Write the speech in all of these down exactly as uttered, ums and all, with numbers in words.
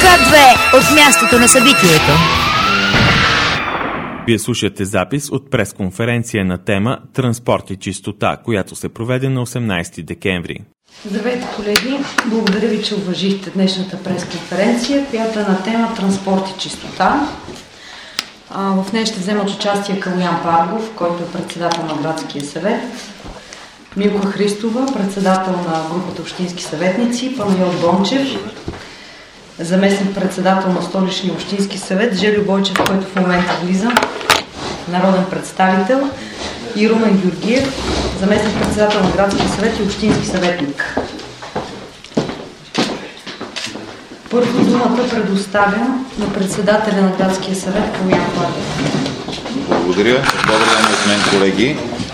Обхват две от мястото на събитието. Вие слушате запис от пресконференция на тема «Транспорт и чистота», която се проведе на осемнайсети декември. Здравейте, колеги! Благодаря ви, че уважихте днешната пресконференция, която е на тема «Транспорт и чистота». В нея ще вземат участие Калоян Паргов, който е председател на Градския съвет, Милка Христова, председател на групата общински съветници, Панайот Бончев, заместник председател на Столичния общински съвет, Желю Бойчев, който в момента влиза, народен представител, и Румен Георгиев, заместник председател на Градския съвет и общински съветник. Първо думата предоставям на председателя на Градския съвет Калоян Паргов. Благодаря. Добър ден от мен, колеги.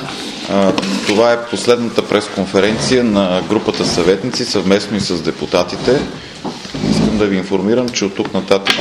Това е последната пресконференция на групата съветници съвместно и с депутатите. Искам да ви информирам, че от тук нататък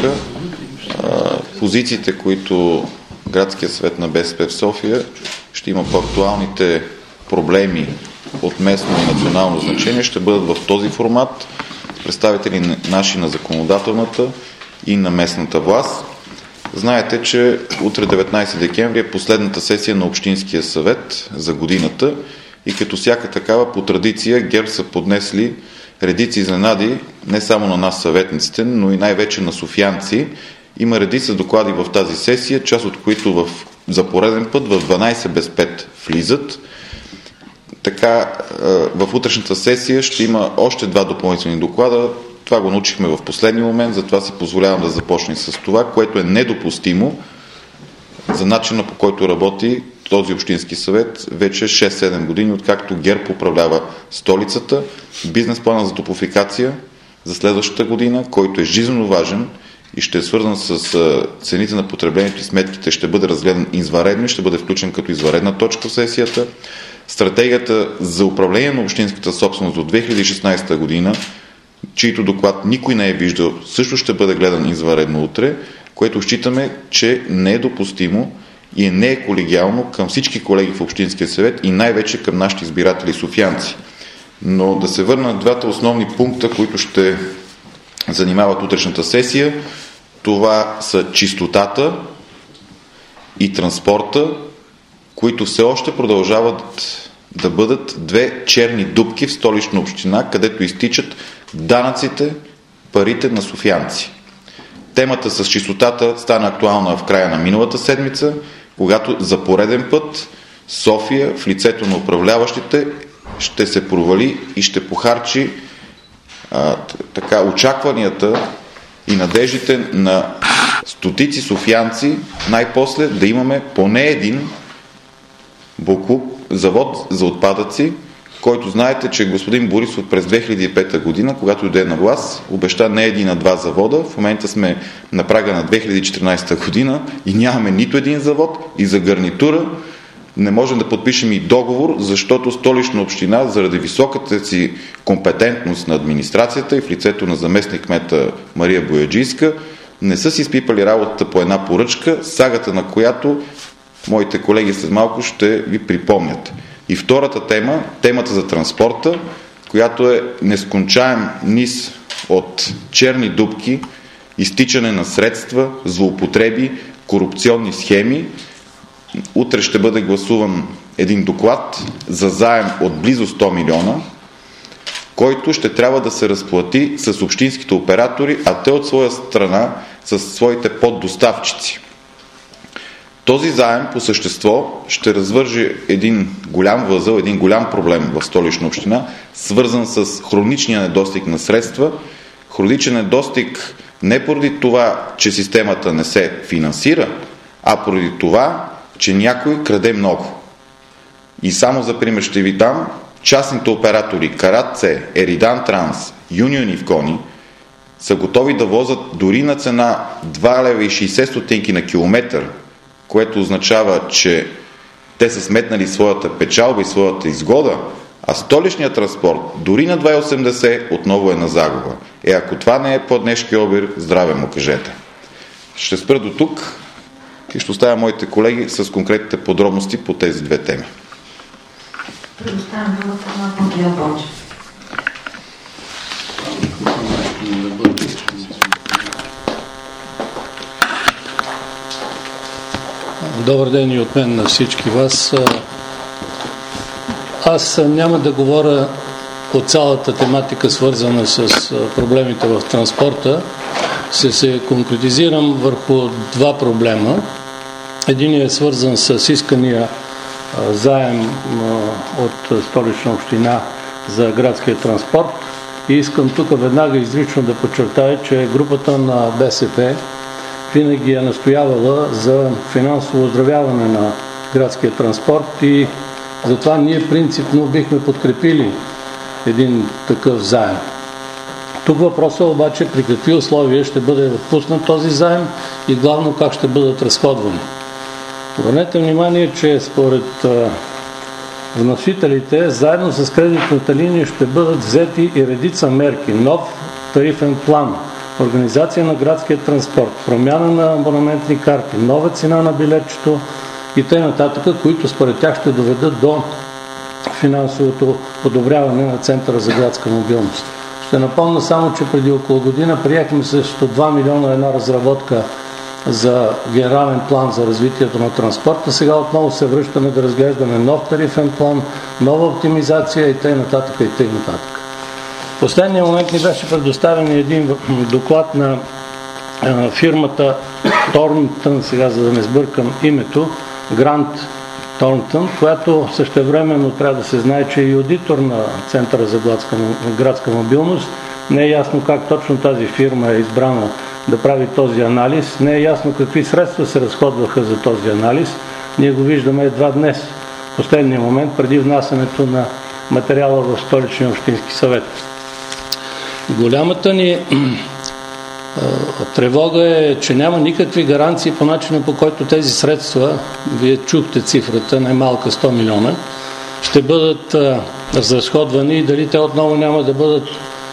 позициите, които Градския съвет на БСП в София ще има по актуалните проблеми от местно и национално значение, ще бъдат в този формат, представители наши на законодателната и на местната власт. Знаете, че утре деветнайсети декември е последната сесия на Общинския съвет за годината и като всяка такава по традиция ГЕРБ са поднесли редици изненади не само на нас съветниците, но и най-вече на софиянци. Има редица доклади в тази сесия, част от които в, за пореден път в дванайсет без пет влизат. Така, в утрешната сесия ще има още два допълнителни доклада. Това го научихме в последния момент, затова си позволявам да започне с това, което е недопустимо за начина, по който работи този общински съвет вече шест-седем години, откакто ГЕРБ управлява столицата. Бизнес плана за топофикация за следващата година, който е жизненно важен и ще е свързан с цените на потреблението и сметките, ще бъде разгледан извънредно и ще бъде включен като извънредна точка в сесията. Стратегията за управление на общинската собственост до две хиляди и шестнайсета година, чийто доклад никой не е виждал, също ще бъде гледан извънредно утре, което считаме, че не е допустимо и не е колегиално към всички колеги в Общинския съвет и най-вече към нашите избиратели софиянци. Но да се върна на двата основни пункта, които ще занимават утрешната сесия. Това са чистотата и транспорта, които все още продължават да бъдат две черни дупки в Столична община, където изтичат данъците, парите на софиянци. Темата с чистотата стана актуална в края на миналата седмица, когато за пореден път София в лицето на управляващите ще се провали и ще похарчи а, така, очакванията и надеждите на стотици софиянци най-после да имаме поне един боклук, завод за отпадъци, който знаете, че господин Борисов през две хиляди и пета година, когато дойде на власт, обеща не един, а два завода. В момента сме на прага на две хиляди и четиринайсета година и нямаме нито един завод и за гарнитура не можем да подпишем и договор, защото Столична община, заради високата си компетентност на администрацията и в лицето на заместник-кмета Мария Бояджийска, не са си спипали работата по една поръчка, сагата на която моите колеги след малко ще ви припомнят. И втората тема, темата за транспорта, която е нескончаем низ от черни дупки, изтичане на средства, злоупотреби, корупционни схеми. Утре ще бъде гласуван един доклад за заем от близо сто милиона, който ще трябва да се разплати с общинските оператори, а те от своя страна с своите поддоставчици. Този заем по същество ще развържи един голям възъл, един голям проблем в Столична община, свързан с хроничния недостиг на средства. Хроничен недостиг не поради това, че системата не се финансира, а поради това, че някой краде много. И само за пример ще ви дам, частните оператори Каратце, Еридан Транс, Юнион и Вкони са готови да возят дори на цена два лева и шейсет стотинки на километър, което означава, че те са сметнали своята печалба и своята изгода, а столичният транспорт дори на два лева и осемдесет отново е на загуба. Е, ако това не е по-днешки обир, здраве му кажете. Ще спра до тук и ще оставя моите колеги с конкретните подробности по тези две теми. Предоставям думата на Панайот Бончев. Добър ден и от мен на всички вас. Аз няма да говоря по цялата тематика, свързана с проблемите в транспорта. Ще се конкретизирам върху два проблема. Единият е свързан с искания заем от Столична община за градския транспорт. И искам тук веднага изрично да подчертая, че групата на БСП винаги е настоявала за финансово оздравяване на градския транспорт и затова ние принципно бихме подкрепили един такъв заем. Тук въпросът обаче при какви условия ще бъде отпуснат този заем и главно как ще бъдат разходвани. Обърнете внимание, че според вносителите, заедно с кредитната линия ще бъдат взети и редица мерки. Нов тарифен план, организация на градския транспорт, промяна на абонаментни карти, нова цена на билетчето и т.н., които според тях ще доведат до финансовото подобряване на Центъра за градска мобилност. Ще напомня само, че преди около година приехме също два милиона една разработка за генерален план за развитието на транспорта. Сега отново се връщаме да разглеждаме нов тарифен план, нова оптимизация и т.н. и т.н. В последния момент ни беше предоставен един доклад на фирмата Торнтън, сега за да не сбъркам името, Грант Торнтън, която същевременно трябва да се знае, че е и аудитор на Центъра за градска мобилност. Не е ясно как точно тази фирма е избрана да прави този анализ. Не е ясно какви средства се разходваха за този анализ. Ние го виждаме едва днес, в последния момент, преди внасянето на материала в Столичния общински съвет. Голямата ни тревога е, че няма никакви гаранции по начина, по който тези средства, вие чухте цифрата, най-малка сто милиона, ще бъдат разразходвани и дали те отново няма да бъдат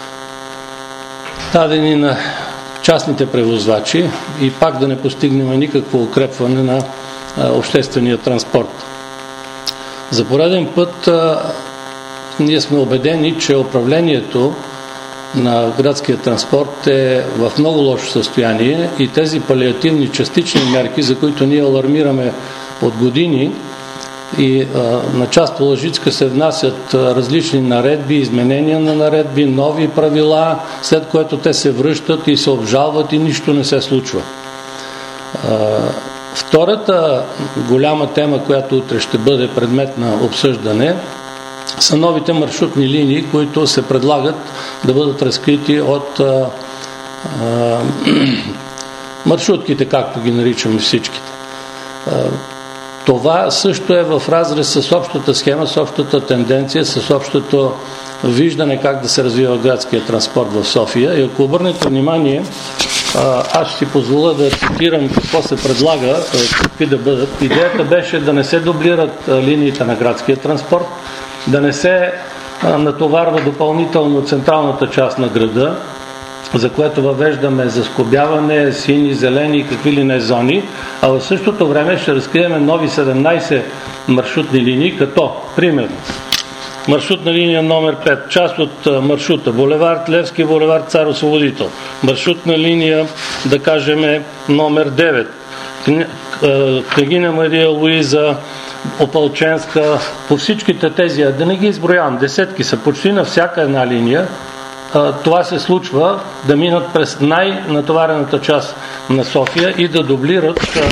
дадени на частните превозвачи и пак да не постигнем никакво укрепване на обществения транспорт. За пореден път ние сме убедени, че управлението на градския транспорт е в много лошо състояние и тези палиативни частични мерки, за които ние алармираме от години и а, на част по Лъжицка се внасят а, различни наредби, изменения на наредби, нови правила, след което те се връщат и се обжалват и нищо не се случва. А, втората голяма тема, която утре ще бъде предмет на обсъждане, са новите маршрутни линии, които се предлагат да бъдат разкрити от а, а, маршрутките, както ги наричаме всичките. А, това също е в разрез с общата схема, с общата тенденция, с общото виждане как да се развива градския транспорт в София. И ако обърнете внимание, аз ще си позволя да цитирам какво се предлага, какви да бъдат. Идеята беше да не се дублират линиите на градския транспорт, да не се натоварва допълнително централната част на града, за което въвеждаме заскобяване, сини, зелени и какви ли не зони, а в същото време ще разкрием нови седемнайсет маршрутни линии, като, примерно, маршрутна линия номер пет, част от маршрута, булевард Левски, булевард Цар Освободител, маршрутна линия, да кажем, номер девет, Княгиня Мария Луиза, Опалченска, по всичките тези, да не ги изброявам, десетки са почти на всяка една линия, това се случва да минат през най-натоварената част на София и да дублират а,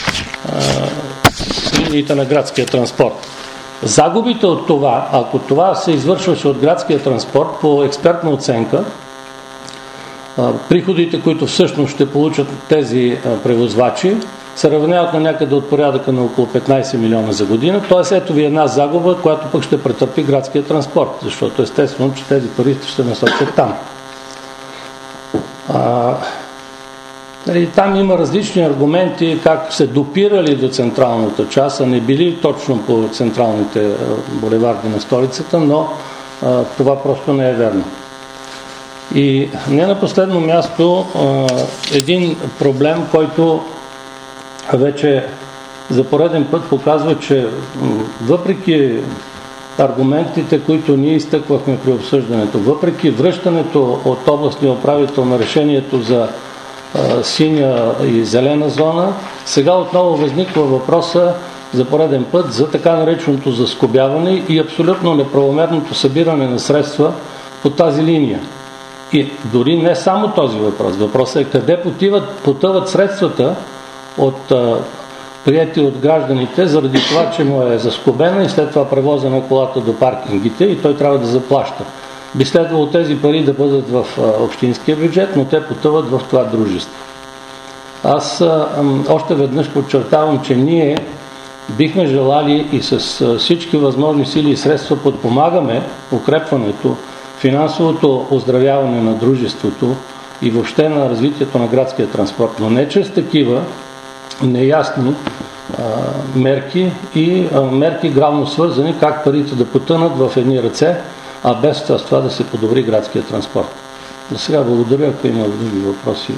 а, линиите на градския транспорт. Загубите от това, ако това се извършваше от градския транспорт по експертна оценка, а, приходите, които всъщност ще получат тези а, превозвачи, се равняват на някъде от порядъка на около петнайсет милиона за година. Т.е. ето ви една загуба, която пък ще претърпи градския транспорт, защото естествено, че тези туристи ще насочат там. А, нали, там има различни аргументи как се допирали до централната част, а не били точно по централните булеварди на столицата, но а, това просто не е верно. И не на последно място а, един проблем, който вече за пореден път показва, че въпреки аргументите, които ние изтъквахме при обсъждането, въпреки връщането от областния управител на решението за а, синя и зелена зона. Сега отново възниква въпроса за пореден път за така нареченото заскобяване и абсолютно неправомерното събиране на средства по тази линия. И дори не само този въпрос. Въпросът е къде потиват, потъват средствата от а, прияти от гражданите, заради това, че му е заскобена и след това превозена колата до паркингите и той трябва да заплаща. Би следвало тези пари да бъдат в а, общинския бюджет, но те потъват в това дружество. Аз а, още веднъж подчертавам, че ние бихме желали и с а, всички възможни сили и средства подпомагаме укрепването, финансовото оздравяване на дружеството и въобще на развитието на градския транспорт, но не чрез такива неясни а, мерки и а, мерки главно свързани как парите да потънат в едни ръце, а без това, това да се подобри градския транспорт. За сега благодаря, ако има други въпроси.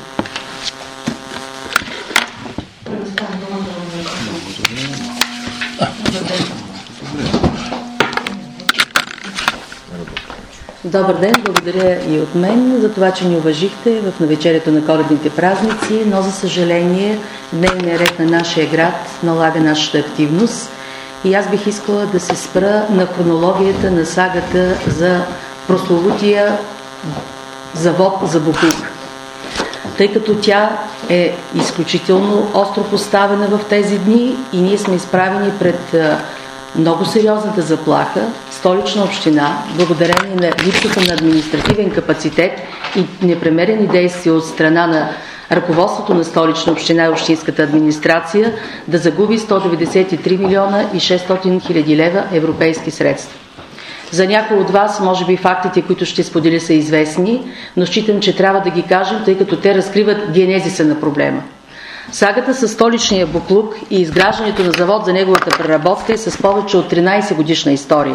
Добър ден, благодаря и от мен за това, че ни уважихте в навечерието на коледните празници, но за съжаление дневният ред на нашия град налага нашата активност и аз бих искала да се спра на хронологията на сагата за прословутия завод за боклук, тъй като тя е изключително остро поставена в тези дни и ние сме изправени пред много сериозната заплаха. Столична община, благодарение на липсата на административен капацитет и непремерени действия от страна на ръководството на Столична община и общинската администрация, да загуби сто деветдесет и три милиона и шестстотин хиляди лева европейски средства. За някои от вас, може би фактите, които ще споделя, са известни, но считам, че трябва да ги кажем, тъй като те разкриват генезиса на проблема. Сагата със столичния боклук и изграждането на завод за неговата преработка е с повече от тринайсет годишна история.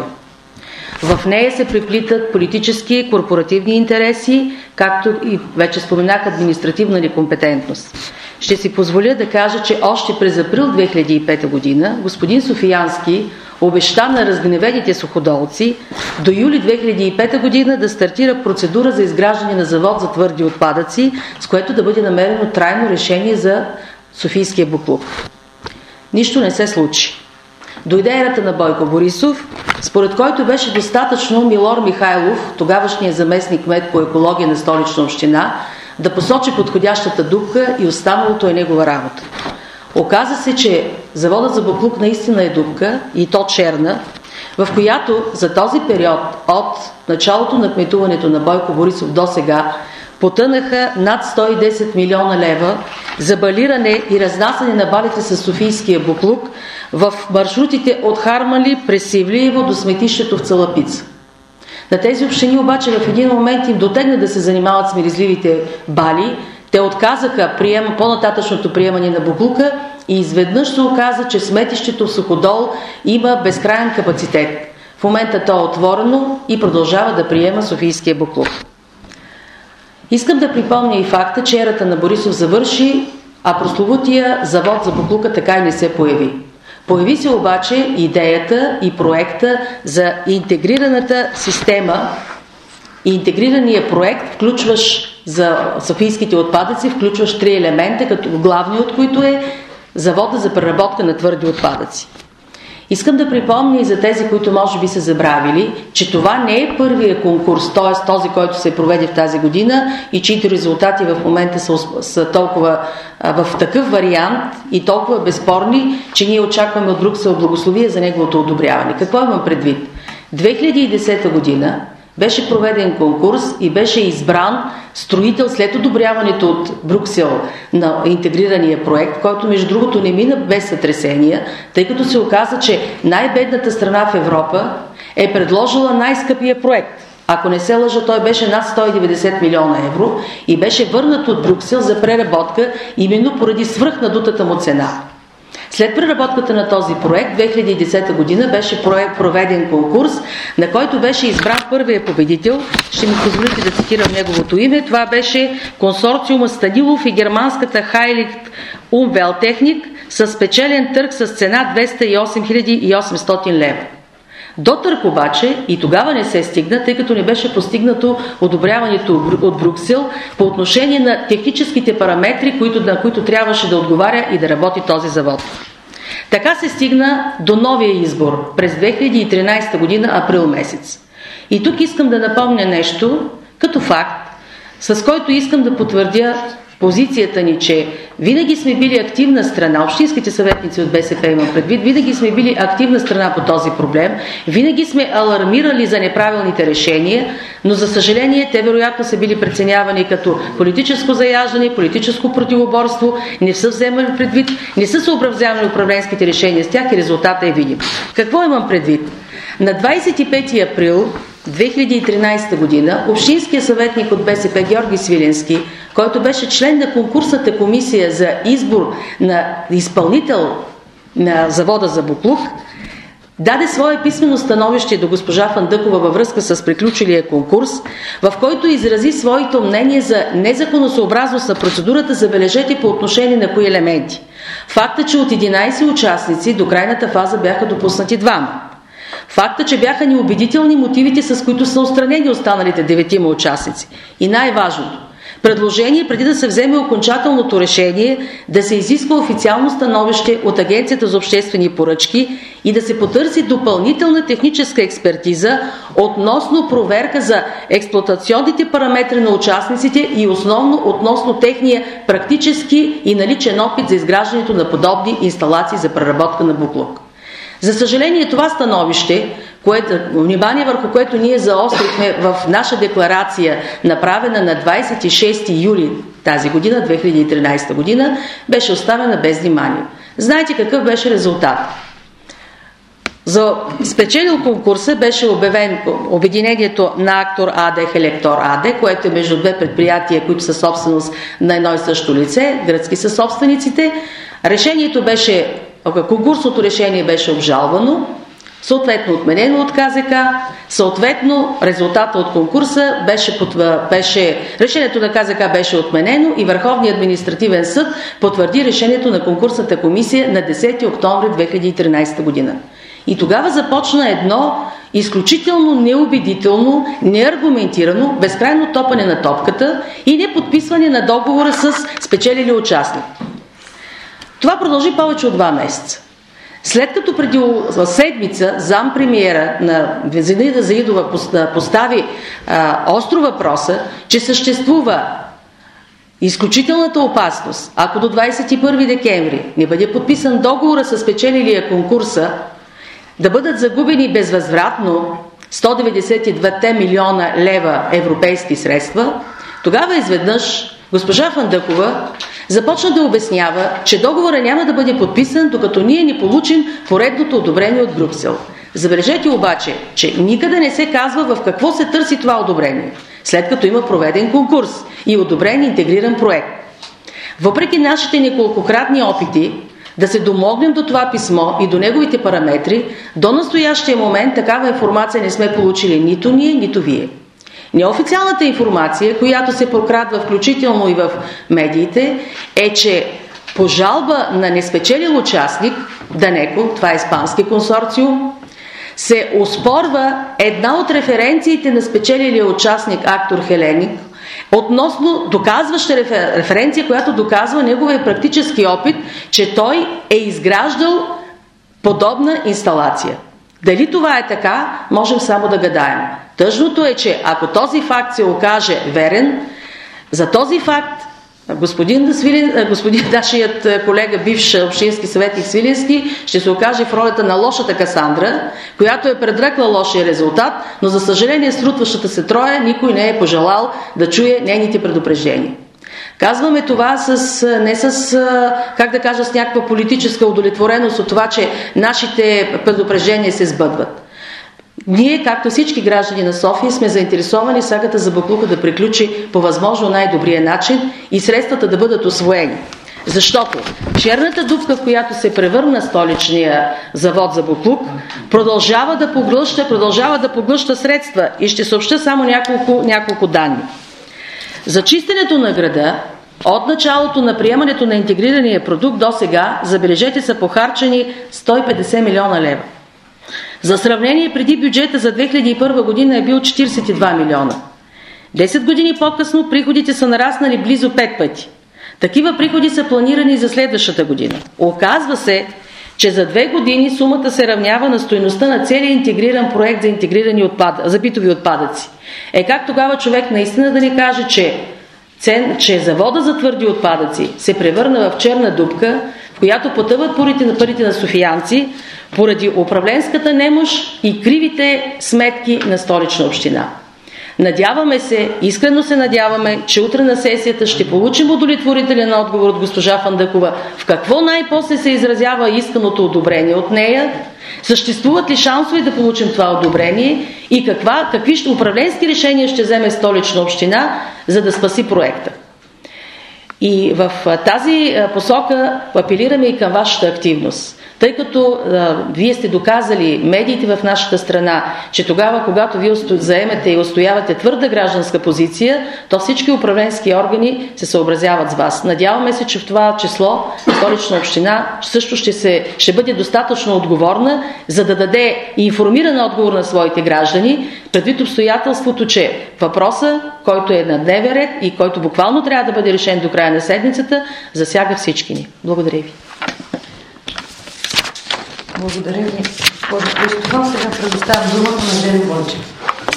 В нея се преплитат политически и корпоративни интереси, както и вече споменах административна некомпетентност. Ще си позволя да кажа, че още през април две хиляди и пета година господин Софиянски обеща на разгневените суходолци до юли две хиляди и пета година да стартира процедура за изграждане на завод за твърди отпадъци, с което да бъде намерено трайно решение за софийския боклук. Нищо не се случи. Дойде ерата на Бойко Борисов, според който беше достатъчно Милор Михайлов, тогавашният заместник кмет по екология на Столична община, да посочи подходящата дупка и останалото е негова работа. Оказа се, че заводът за боклук наистина е дупка, и то черна, в която за този период от началото на кметуването на Бойко Борисов до сега потънаха над сто и десет милиона лева за балиране и разнасяне на балите с софийския боклук в маршрутите от Харманли през Севлиево до сметището в Цалапица. На тези общини обаче в един момент им дотегна да се занимават с миризливите бали. Те отказаха приема, по-нататъчното приемане на боклука и изведнъж се оказа, че сметището в Суходол има безкрайен капацитет. В момента то е отворено и продължава да приема софийския боклук. Искам да припомня и факта, че ерата на Борисов завърши, а прословутия завод за боклука така и не се появи. Появи се обаче идеята и проекта за интегрираната система и интегрирания проект, включващ за софийските отпадъци, включващ три елемента, като главни от които е завода за преработка на твърди отпадъци. Искам да припомня и за тези, които може би са забравили, че това не е първия конкурс, т.е. този, който се проведе в тази година и чието резултати в момента са, са толкова а, в такъв вариант и толкова безспорни, че ние очакваме от Брюксел благословие за неговото одобряване. Какво имам предвид? две хиляди и десета година беше проведен конкурс и беше избран строител след одобряването от Брюксел на интегрирания проект, който между другото не мина без сътресения, тъй като се оказа, че най-бедната страна в Европа е предложила най-скъпия проект. Ако не се лъжа, той беше над сто и деветдесет милиона евро и беше върнат от Брюксел за преработка именно поради свръхнадутата му цена. След преработката на този проект, две хиляди и десета година беше проведен конкурс, на който беше избран първия победител. Ще ми позволите да цитирам неговото име. Това беше консорциума Станилов и германската Хайлихт Умвелтехник с спечелен търг с цена двеста и осем хиляди и осемстотин лева. До търг обаче и тогава не се стигна, тъй като не беше постигнато одобряването от Брюксел по отношение на техническите параметри, които, на които трябваше да отговаря и да работи този завод. Така се стигна до новия избор през две хиляди и тринадесета година, април месец. И тук искам да напомня нещо като факт, с който искам да потвърдя позицията ни, че винаги сме били активна страна, общинските съветници от БСП имам предвид, винаги сме били активна страна по този проблем, винаги сме алармирали за неправилните решения, но за съжаление те вероятно са били преценявани като политическо заяждане, политическо противоборство, не са вземали предвид, не са съобразявани управленските решения с тях и резултата е видим. Какво имам предвид? На двадесет и пети април две хиляди и тринадесета година общинският съветник от БСП Георги Свиленски, който беше член на конкурсната комисия за избор на изпълнител на завода за боклук, даде свое писмено становище до госпожа Фандъкова във връзка с приключилия конкурс, в който изрази своето мнение за незаконосъобразност на процедурата, забележете по отношение на кои елементи. Факта, че от единадесет участници до крайната фаза бяха допуснати двама. Факта, че бяха неубедителни мотивите, с които са отстранени останалите деветима участници. И най-важното, предложение преди да се вземе окончателното решение да се изисква официално становище от Агенцията за обществени поръчки и да се потърси допълнителна техническа експертиза относно проверка за експлоатационните параметри на участниците и основно относно техния практически и наличен опит за изграждането на подобни инсталации за преработка на боклук. За съжаление, това становище, което, внимание върху което ние заострихме в наша декларация, направена на двадесет и шести юли тази година, две хиляди и тринадесета година, беше оставена без внимание. Знаете какъв беше резултат? За спечелил конкурса беше обявен обединението на Актор АД, Хелектор АД, което е между две предприятия, които са собственост на едно и също лице, гръцки са собствениците. Решението беше Конкурсното решение беше обжалвано, съответно отменено от КЗК, съответно резултата от конкурса беше, беше решението на КЗК беше отменено и Върховният административен съд потвърди решението на конкурсната комисия на десети октомври две хиляди и тринадесета година. И тогава започна едно изключително неубедително, неаргументирано, безкрайно топане на топката и неподписване на договора с спечелили участник. Това продължи повече от два месеца. След като преди седмица зампремиера на Зинаида Заидова постави а, остро въпроса, че съществува изключителната опасност, ако до двадесет и първи декември не бъде подписан договора с спечелилия конкурса, да бъдат загубени безвъзвратно сто деветдесет и два милиона лева европейски средства, тогава изведнъж госпожа Фандъкова започна да обяснява, че договора няма да бъде подписан, докато ние не получим поредното одобрение от Брюксел. Забележете обаче, че никъде не се казва в какво се търси това одобрение, след като има проведен конкурс и одобрен интегриран проект. Въпреки нашите неколкократни опити да се домогнем до това писмо и до неговите параметри, до настоящия момент такава информация не сме получили нито ние, нито вие. Неофициалната информация, която се прокрадва включително и в медиите, е, че по жалба на неспечелил участник, Данеко, това е испански консорциум, се оспорва една от референциите на спечелилия участник Актор Хеленик, относно доказваща рефер... референция, която доказва неговия практически опит, че той е изграждал подобна инсталация. Дали това е така, можем само да гадаем. Тъжното е, че ако този факт се окаже верен, за този факт господин, Свилин, господин нашият колега, бивш общински съветник Свиленски, ще се окаже в ролята на лошата Касандра, която е предрекла лошия резултат, но за съжаление срутващата се Троя никой не е пожелал да чуе нейните предупреждения. Казваме това с, не с, как да кажа, с някаква политическа удовлетвореност от това, че нашите предупреждения се сбъдват. Ние, както всички граждани на София, сме заинтересовани сагата за боклука да приключи по възможно най-добрия начин и средствата да бъдат усвоени. Защото черната дупка, в която се превърна столичния завод за боклук, продължава да поглъща, продължава да поглъща средства и ще съобща само няколко, няколко данни. За чистенето на града, от началото на приемането на интегрирания продукт до сега, забележете, са похарчени сто и петдесет милиона лева. За сравнение, преди бюджета за две хиляди и първа година е бил четиридесет и два милиона. Десет години по-късно приходите са нараснали близо пет пъти. Такива приходи са планирани за следващата година. Оказва се, че за две години сумата се равнява на стойността на целия интегриран проект за, интегрирани отпад... за битови отпадъци. Е как тогава човек наистина да ни каже, че, цен... че завода за твърди отпадъци се превърна в черна дупка, в която потъват парите на парите на софиянци, поради управленската немощ и кривите сметки на Столична община. Надяваме се, искрено се надяваме, че утре на сесията ще получим удовлетворителен отговор от госпожа Фандъкова в какво най-после се изразява исканото одобрение от нея, съществуват ли шансове да получим това одобрение и каква, какви ще, управленски решения ще вземе Столична община, за да спаси проекта. И в тази посока апелираме и към вашата активност. Тъй като а, вие сте доказали, медиите в нашата страна, че тогава, когато вие заемете и устоявате твърда гражданска позиция, то всички управленски органи се съобразяват с вас. Надяваме се, че в това число Столична община също ще, се, ще бъде достатъчно отговорна, за да даде информиран отговор на своите граждани, предвид обстоятелството, че въпроса, който е на дневен ред и който буквално трябва да бъде решен до края на седмицата, засяга всички ни. Благодаря ви. Благодаря ви, госпожо Христова. Сега предоставям думата на Жени Вълчев.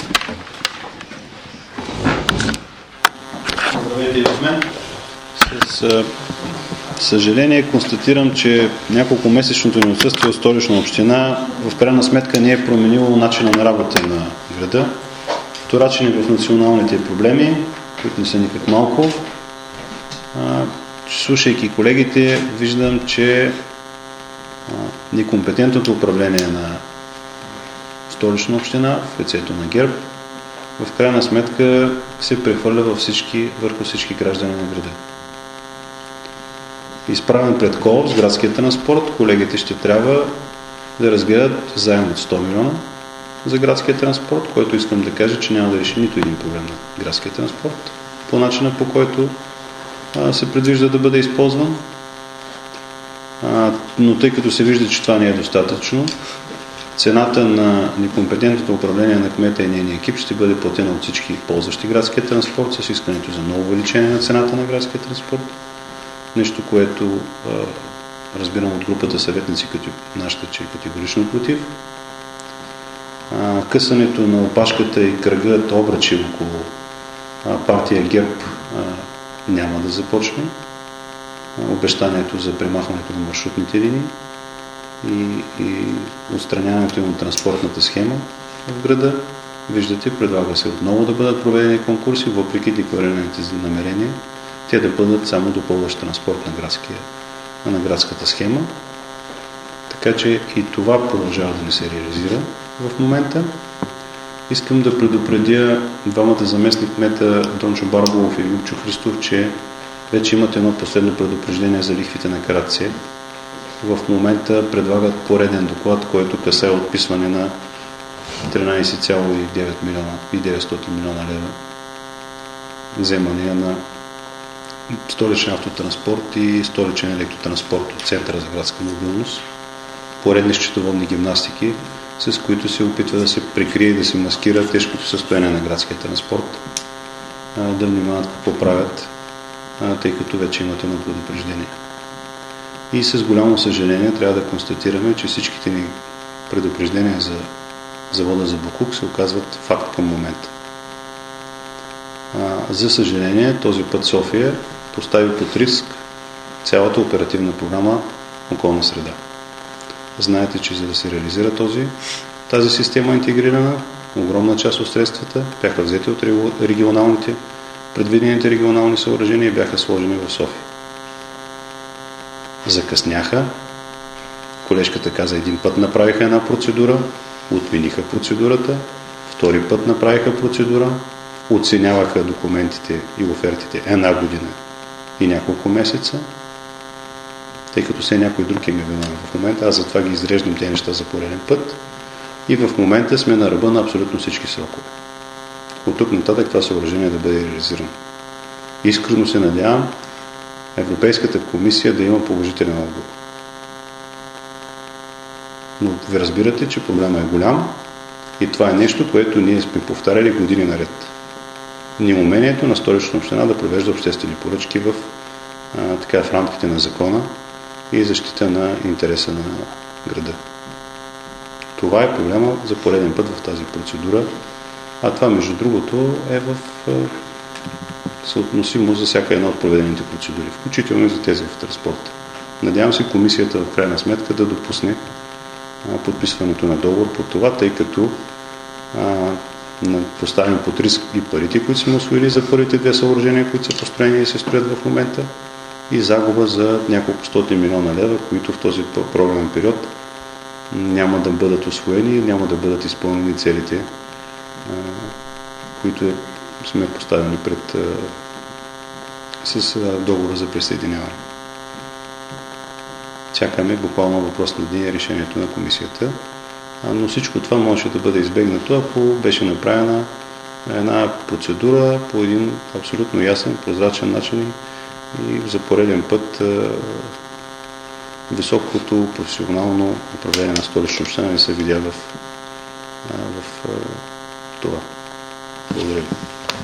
Здравейте и от мен. С съжаление констатирам, че няколко месечното ни отсъствие от Столична община в крайна сметка не е променило начина на работа на града. Вторачени в националните проблеми, които не са никак малко. Слушайки колегите, виждам, че некомпетентното управление на Столична община в лицето на ГЕРБ в крайна сметка се прехвърля във всички, върху всички граждани на града. Изправен пред колапс с градския транспорт, колегите ще трябва да разгледат заем от сто милиона за градския транспорт, който искам да кажа, че няма да реши нито един проблем на градския транспорт по начина, по който а, се предвижда да бъде използван. А, но тъй като се вижда, че това не е достатъчно, цената на некомпетентното управление на кмета и нейния екип ще бъде платена от всички ползващи градския транспорт с искането за ново увеличение на цената на градския транспорт. Нещо, което а, разбирам от групата съветници, като нашата, че е категорично против. А, късането на опашката и кръгът обръчи около а, партия ГЕРБ а, няма да започне. А, обещанието за премахването на маршрутните линии и, и отстраняването им от транспортната схема в града. Виждате, предлага се отново да бъдат проведени конкурси, въпреки декларираните намерения, те да бъдат само допълващ транспорт на, градския, на градската схема. Така че и това продължава да не се реализира в момента. Искам да предупредя двамата заместник кмета Дончо Барболов и Любчо Христов, че вече имат едно последно предупреждение за лихвите на Крация. В момента предлагат пореден доклад, който касае отписване на тринадесет цяло и девет милиона и деветстотин милиона лева вземания на столичен автотранспорт и столичен електротранспорт от Центъра за градска мобилност. Поредни счетоводни гимнастики, с които се опитва да се прикрие и да се маскира тежкото състояние на градския транспорт, да внимават какво правят, тъй като вече имат едно предупреждение. И с голямо съжаление трябва да констатираме, че всичките ни предупреждения за завода за боклук се оказват факт към момента. За съжаление, този път София постави под риск цялата оперативна програма околна среда. Знаете, че за да се реализира този, тази система интегрирана, огромна част от средствата бяха взети от регионалните, предвидените регионални съоръжения и бяха сложени в София. Закъсняха. Колежката каза, един път направиха една процедура, отмениха процедурата, втори път направиха процедура, оценяваха документите и офертите една година и няколко месеца, тъй като все някой друг им е виновен в момента, аз затова ги изреждам тези неща за пореден път и в момента сме на ръба на абсолютно всички срокове. От тук нататък това съоръжение да бъде реализирано. Искрено се надявам Европейската комисия да има положителен отговор. Но ви разбирате, че проблема е голям и това е нещо, което ние сме повтаряли години наред. Неумението на Столична община да провежда обществени поръчки в, а, така, в рамките на закона и защита на интереса на града. Това е проблема за пореден път в тази процедура, а това, между другото, е в а, съотносимо за всяка една от проведените процедури, включително и за тези в транспорта. Надявам се комисията в крайна сметка да допусне а, подписването на договор по това, тъй като а, поставим под риск и парите, които сме усвоили за първите две съоръжения, които са построени и се строят в момента, и загуба за няколко стотин милиона лева, които в този програмен период няма да бъдат усвоени и няма да бъдат изпълнени целите, които сме поставени пред с договора за присъединяване. Чакаме буквално въпрос на дни решението на комисията, но всичко това може да бъде избегнато, ако беше направена една процедура по един абсолютно ясен, прозрачен начин и за пореден път високото професионално управление на Столична община не се видя в, в това. Благодаря ви.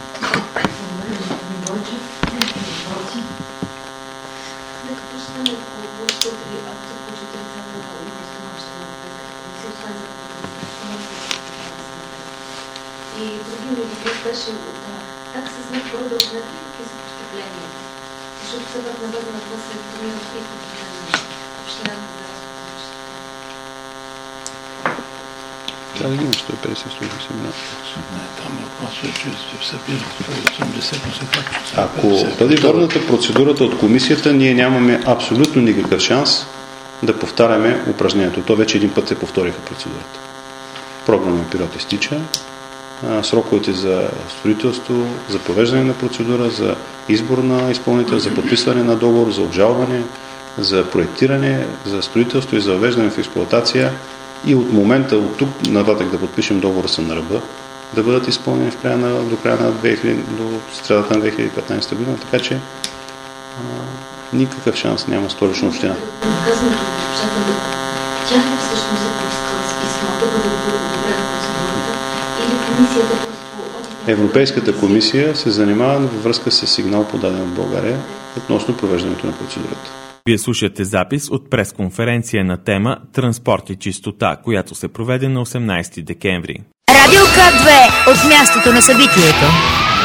И други ми въпрос беше как се знае кой да отнете какви са постъпления. Защото все пак на база на това се формира приходите на общината за разходите. Трябва да има сто и петдесет сто и осемдесет. Не, там е въпросът, че се събират сто и осемдесет, но се харчат. Ако бъде върната процедурата от комисията, ние нямаме абсолютно никакъв шанс да повтаряме упражнението. То вече един път се повториха процедурата. Програмен период изтича. Сроковете за строителство, за провеждане на процедура, за избор на изпълнител, за подписване на договор, за обжалване, за проектиране, за строителство и за въвеждане в експлоатация и от момента, от тук нататък да подпишем договора са на ръба, да бъдат изпълнени в края на, до края на две хиляди, до средата на две хиляди и петнадесета година, така че а, никакъв шанс няма Столична община. Казването на общата, тя ли всъщност е поискала с писмо да бъде одобрена процедурата или комисията просто... Европейската комисия се занимава във връзка с сигнал подаден от България относно провеждането на процедурата. Вие слушате запис от пресконференция на тема Транспорт и чистота, която се проведе на осемнадесети декември. Радио К две от мястото на събитието.